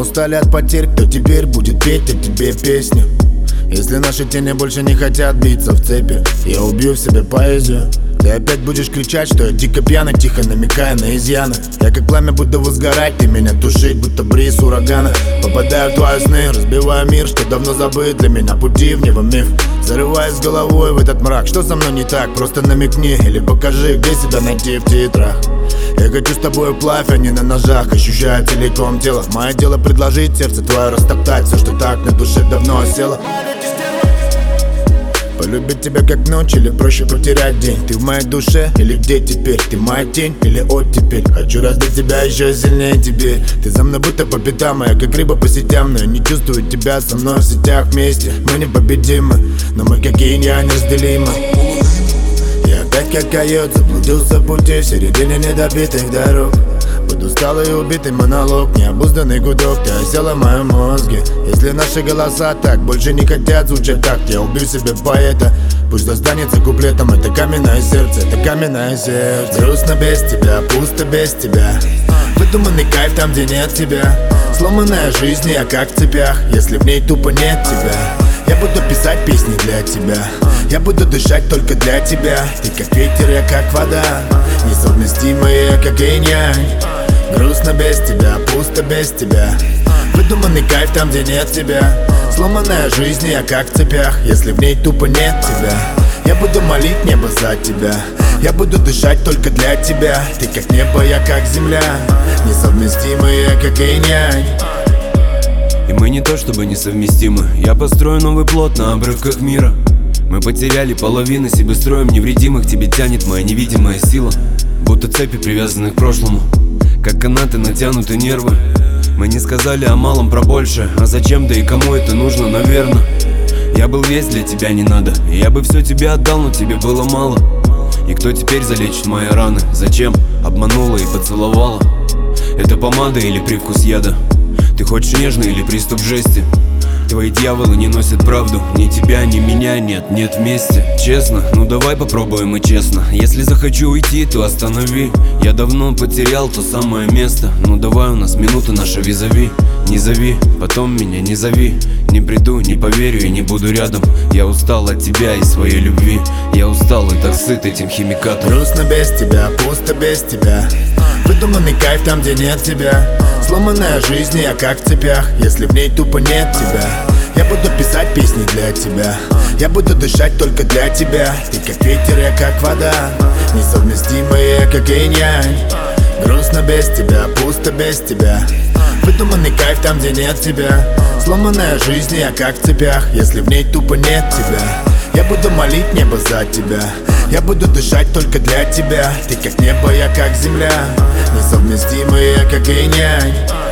устали от потерь, кто теперь будет петь о тебе песню? Если наши тени больше не хотят биться в цепи, я убью в себе поэзию. Ты опять будешь кричать, что я дико пьяный, тихо намекая на изъяны. Я как пламя буду возгорать, ты меня тушить, будто бриз урагана. Попадаю в твои сны, разбиваю мир, что давно забыт для меня, пути в него миф. Зарываясь головой в этот мрак, что со мной не так, просто намекни или покажи, где себя найти в титрах. Я хочу с тобой вплавь, а не на ножах, ощущаю целиком тело. Мое дело предложить сердце твое растоптать, все, что так на душе давно осело. Полюбить тебя как ночь или проще потерять день? Ты в моей душе или где теперь? Ты моя тень или оттепель? Хочу раздать тебя еще сильнее теперь. Ты за мной будто по пятам, а я как рыба по сетям. Но я не чувствую тебя со мной в сетях вместе. Мы непобедимы, но мы как инь-янь неразделимы. Я опять как койот заблудился в пути в середине недобитых дорог. Под усталый и убитый монолог, необузданный гудок, ты осела в моем мозге. Если наши голоса так больше не хотят звучать так, я убью себе поэта. Пусть останется куплетом, это каменное сердце, это каменное сердце. Грустно без тебя, пусто без тебя. Выдуманный кайф там, где нет тебя. Сломанная жизнь, я как в цепях, если в ней тупо нет тебя. Я буду писать песни для тебя, я буду дышать только для тебя. Ты как ветер, я как вода, несовместимые, как инь-янь. Грустно без тебя, пусто без тебя. Выдуманный кайф там, где нет тебя. Сломанная жизнь, я как в цепях, если в ней тупо нет тебя. Я буду молить небо за тебя, я буду дышать только для тебя. Ты как небо, я как земля, несовместимые, как инь-янь. И мы не то чтобы несовместимы. Я построю новый плод на обрывках мира. Мы потеряли половину себе, строим невредимых. Тебе тянет моя невидимая сила, будто цепи, привязанные к прошлому, как канаты натянуты нервы. Мы не сказали о малом про больше. А зачем, да и кому это нужно, наверное. Я был весь для тебя, не надо. И я бы все тебе отдал, но тебе было мало. И кто теперь залечит мои раны? Зачем обманула и поцеловала? Это помада или привкус яда? Ты хочешь нежный или приступ жести? Твои дьяволы не носят правду. Ни тебя, ни меня нет, нет вместе. Честно, ну давай попробуем и честно. Если захочу уйти, то останови. Я давно потерял то самое место. Ну давай, у нас минута наша визави. Не зови, потом меня не зови. Не приду, не поверю и не буду рядом. Я устал от тебя и своей любви. Я устал и так сыт этим химикатом. Грустно без тебя, пусто без тебя. Выдуманный кайф там, где нет тебя. Сломанная жизнь, я как в цепях, если в ней тупо нет тебя. Я буду писать песни для тебя, я буду дышать только для тебя. Ты как ветер, я как вода, несовместимые, как инь-янь. Грустно без тебя, пусто без тебя. Выдуманный кайф там, где нет тебя. Сломанная жизнь, я как в цепях, если в ней тупо нет тебя. Я буду молить небо за тебя, я буду дышать только для тебя. Ты как небо, я как земля, несовместимые, как инь-янь.